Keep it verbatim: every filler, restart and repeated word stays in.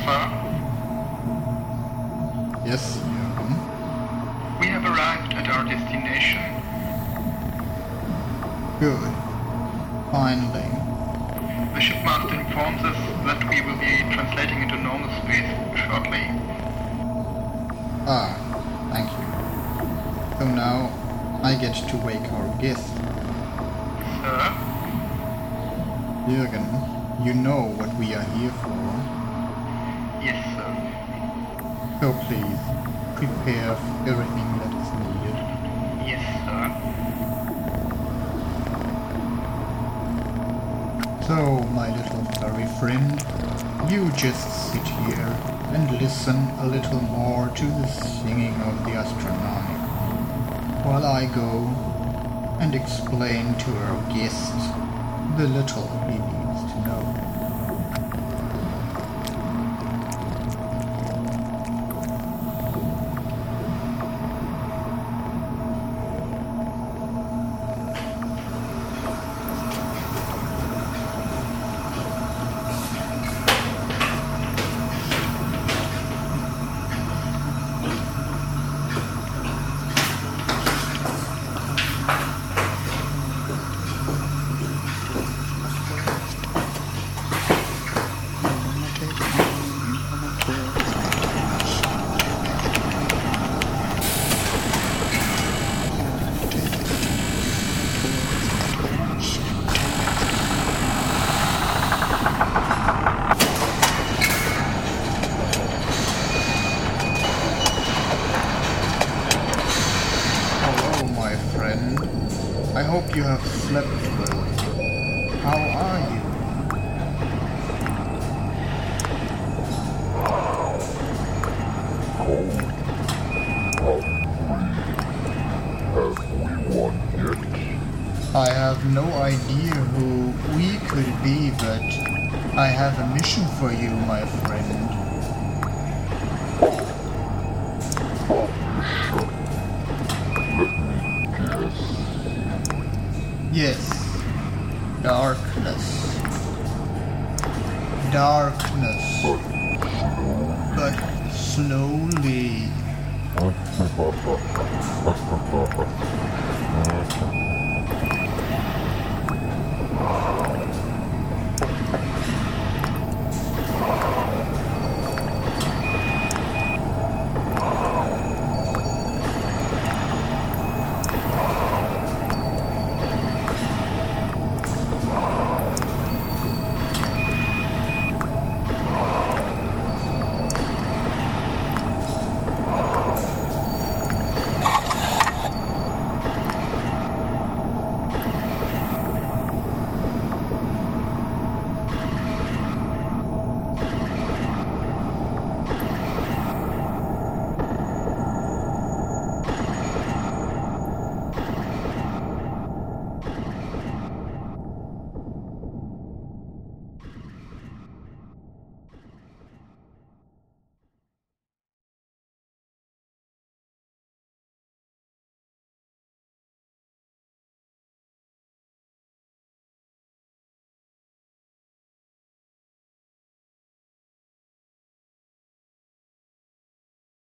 sir. Yes, Jürgen. We have arrived at our destination. Good. Finally. The shipmaster informs us that we will be translating into normal space shortly. Ah, thank you. So now I get to wake our guest. Sir? Jürgen, you know what we are here for. Yes, sir. So please, prepare everything that is needed. Yes, sir. So, my little furry friend, you just sit here and listen a little more to the singing of the astronomic, while I go and explain to our guest the little he needs to know. I hope you have slept well. How are you? Have we won yet? I have no idea who we could be, but I have a mission for you, my friend. Yes, darkness. Darkness. But slowly.